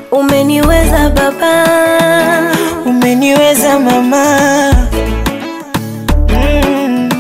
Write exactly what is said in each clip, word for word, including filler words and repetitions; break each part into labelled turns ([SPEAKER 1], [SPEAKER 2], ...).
[SPEAKER 1] Umeniweza baba,
[SPEAKER 2] umeniweza mama. mm.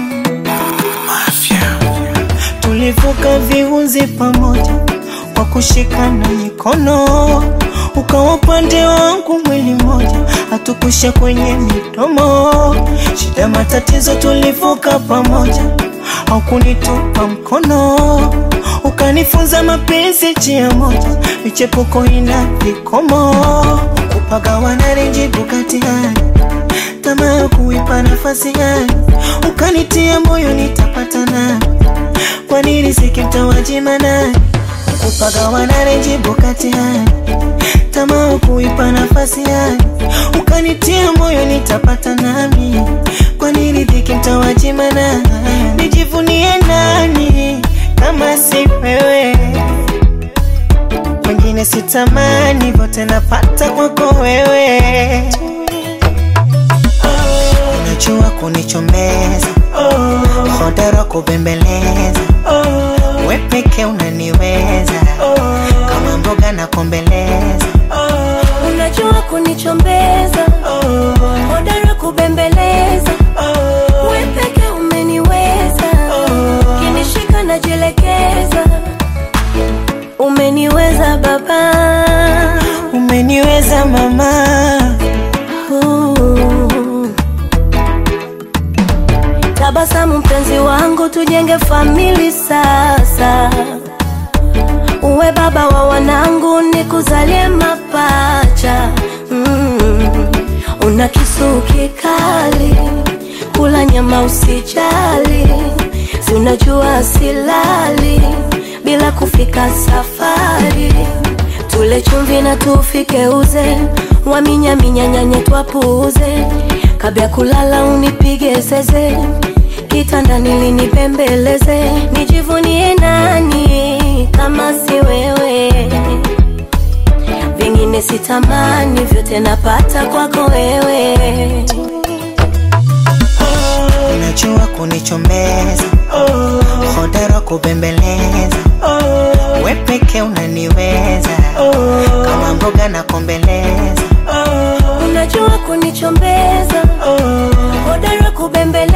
[SPEAKER 2] Tulivuka viunzi pamoja kwa kushikana mikono, ukawa upande wangu mwili moja, hatukusha kwenye midomo. Shida matatizo tulivuka pamoja, au kunitupa mkono, ukanifunza mapenzi njia moja, michepuko ina vikomo. Kupagawana renjibu kati hali, tamaa kuipa nafasi hali, ukanitia moyo nitapata nani, kwa nini sikimtawajima nani. Kupagawana renjibu kati hali, tamaa kuipa nafasi hali, ukanitia moyo nitapata nami, kwa nini sikimtawajima nani. Nijivunie nani kama si wewe, wengine sitamani, vote napata kwako wewe. Unajua kunichombeza, hodara kubembeleza, we peke unaniweza, kama mboga na kombeleza.
[SPEAKER 1] Unajua kunichombeza, hodara kubembeleza, we peke umeniweza, kinishika na jelekeza. Umeniweza baba,
[SPEAKER 2] umeniweza mama.
[SPEAKER 1] uh. Tabasamu mpenzi wangu, tujenge famili sasa, uwe baba wa wanangu, nikuzalie mapacha. mm. Una kisu kikali, kula nyama usijali, si unajua silali bila kufika safari. Tule chumvi na tufike uze, waminya minya nyanye twapuze, kabla kulala unipige zeze, kitanda nilinipembeleze. Nijivunie nani kama si wewe, vingine sitamani, vyote napata kwako wewe.
[SPEAKER 2] Unajua kunichombeza, hodara kubembeleza, we peke unaniweza, kama mboga na kombeleza.
[SPEAKER 1] Unajua kunichombeza, hodara kubembeleza,